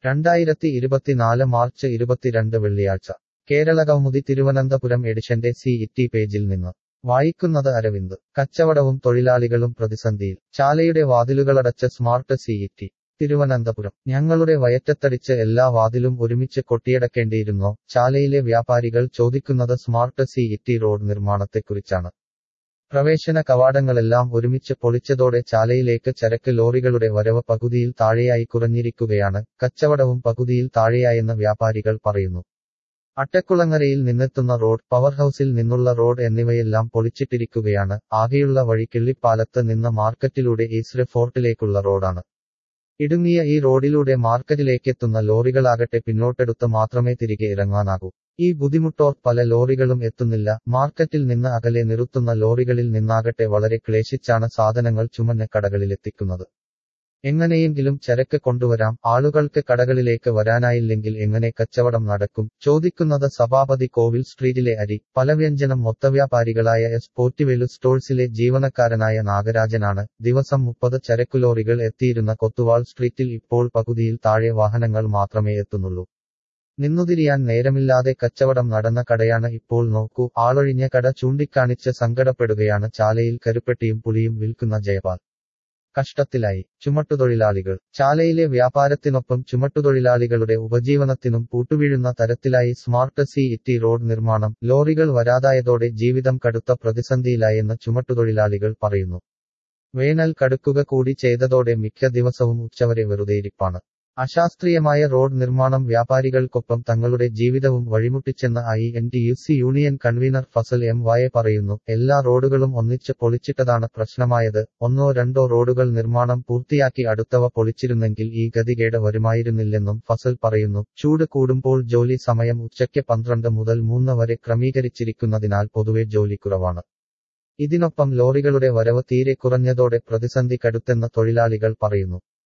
2024 March 22 വെള്ളിയാഴ്ച കേരളകൗമുദി തിരുവനന്തപുരം എഡിഷന്റെ CET പേജിൽ നിന്ന് വായിക്കുന്നത് അരവിന്ദ്. കച്ചവടവും തൊഴിലാളികളും പ്രതിസന്ധിയിൽ. ചാലയുടെ വാതിലുകളടച്ച സ്മാർട്ട് CET. തിരുവനന്തപുരം. ഞങ്ങളുടെ വയറ്റത്തടിച്ച് എല്ലാ വാതിലും ഒരുമിച്ച് കൊട്ടിയടക്കേണ്ടിയിരുന്നോ? ചാലയിലെ വ്യാപാരികൾ ചോദിക്കുന്നത് സ്മാർട്ട് CET റോഡ് നിർമ്മാണത്തെക്കുറിച്ചാണ്. പ്രവേശന കവാടങ്ങളെല്ലാം ഒരുമിച്ച് പൊളിച്ചതോടെ ചാലയിലേക്ക് ചരക്ക് ലോറികളുടെ വരവ് പകുതിയിൽ താഴെയായി കുറഞ്ഞിരിക്കുകയാണ്. കച്ചവടവും പകുതിയിൽ താഴെയായെന്ന് വ്യാപാരികൾ പറയുന്നു. അട്ടക്കുളങ്ങരയിൽ നിന്നെത്തുന്ന റോഡ്, പവർഹൌസിൽ നിന്നുള്ള റോഡ് എന്നിവയെല്ലാം പൊളിച്ചിട്ടിരിക്കുകയാണ്. ആകെയുള്ള വഴി കിള്ളിപ്പാലത്ത് നിന്ന് മാർക്കറ്റിലൂടെ ഈസ്റ്റ് ഫോർട്ടിലേക്കുള്ള റോഡാണ്. ഇടുങ്ങിയ ഈ റോഡിലൂടെ മാർക്കറ്റിലേക്കെത്തുന്ന ലോറികളാകട്ടെ പിന്നോട്ടെടുത്ത് മാത്രമേ തിരികെ ഇറങ്ങാനാകൂ. ഈ ബുദ്ധിമുട്ടോർ പല ലോറികളും എത്തുന്നില്ല. മാർക്കറ്റിൽ നിന്ന് അകലെ നിർത്തുന്ന ലോറികളിൽ നിന്നാകട്ടെ വളരെ ക്ലേശിച്ചാണ് സാധനങ്ങൾ ചുമന്ന് കടകളിലെത്തിക്കുന്നത്. എങ്ങനെയെങ്കിലും ചരക്ക് കൊണ്ടുവരാം. ആളുകൾക്ക് കടകളിലേക്ക് വരാനായില്ലെങ്കിൽ എങ്ങനെ കച്ചവടം നടക്കും? ചോദിക്കുന്നത് സഭാപതി കോവിൽ സ്ട്രീറ്റിലെ അരി, പലവ്യഞ്ജനം മൊത്തവ്യാപാരികളായ പോറ്റിവേലു സ്റ്റോഴ്സിലെ ജീവനക്കാരനായ നാഗരാജനാണ്. ദിവസം 30 ചരക്കുലോറികൾ എത്തിയിരുന്ന കൊത്തുവാൾ സ്ട്രീറ്റിൽ ഇപ്പോൾ പകുതിയിൽ താഴെ വാഹനങ്ങൾ മാത്രമേ എത്തുന്നുള്ളൂ. നിന്നുതിരിയാൻ നേരമില്ലാതെ കച്ചവടം നടന്ന കടയാണ് ഇപ്പോൾ നോക്കൂ. ആളൊഴിഞ്ഞ കട ചൂണ്ടിക്കാണിച്ച് സങ്കടപ്പെടുകയാണ് ചാലയിൽ കരുപ്പെട്ടിയും പുളിയും വിൽക്കുന്ന ജയപാൽ. കഷ്ടത്തിലായി ചുമട്ടുതൊഴിലാളികൾ. ചാലയിലെ വ്യാപാരത്തിനൊപ്പം ചുമട്ടുതൊഴിലാളികളുടെ ഉപജീവനത്തിനും പൂട്ടുവീഴുന്ന തരത്തിലായി സ്മാർട്ട് CET റോഡ് നിർമ്മാണം. ലോറികൾ വരാതായതോടെ ജീവിതം കടുത്ത പ്രതിസന്ധിയിലായെന്ന് ചുമട്ടുതൊഴിലാളികൾ പറയുന്നു. വേനൽ കടുക്കുക കൂടി ചെയ്തതോടെ മിക്ക ദിവസവും ഉച്ചവരെ വെറുതെയിരിപ്പാണ്. അശാസ്ത്രീയമായ റോഡ് നിർമ്മാണം വ്യാപാരികൾക്കൊപ്പം തങ്ങളുടെ ജീവിതവും വഴിമുട്ടിച്ചെന്ന് INTUC union convener Fazal MY പറയുന്നു. എല്ലാ റോഡുകളും ഒന്നിച്ച് പൊളിച്ചിട്ടതാണ് പ്രശ്നമായത്. ഒന്നോ രണ്ടോ റോഡുകൾ നിർമ്മാണം പൂർത്തിയാക്കി അടുത്തവ പൊളിച്ചിരുന്നെങ്കിൽ ഈ ഗതികേട് വരുമായിരുന്നില്ലെന്നും ഫസൽ പറയുന്നു. ചൂട് കൂടുമ്പോൾ ജോലി സമയം ഉച്ചയ്ക്ക് 12 മുതൽ 3 വരെ ക്രമീകരിച്ചിരിക്കുന്നതിനാൽ പൊതുവെ ജോലി കുറവാണ്. ഇതിനൊപ്പം ലോറികളുടെ വരവ് തീരെ കുറഞ്ഞതോടെ പ്രതിസന്ധി കടുത്തെന്ന് തൊഴിലാളികൾ പറയുന്നു.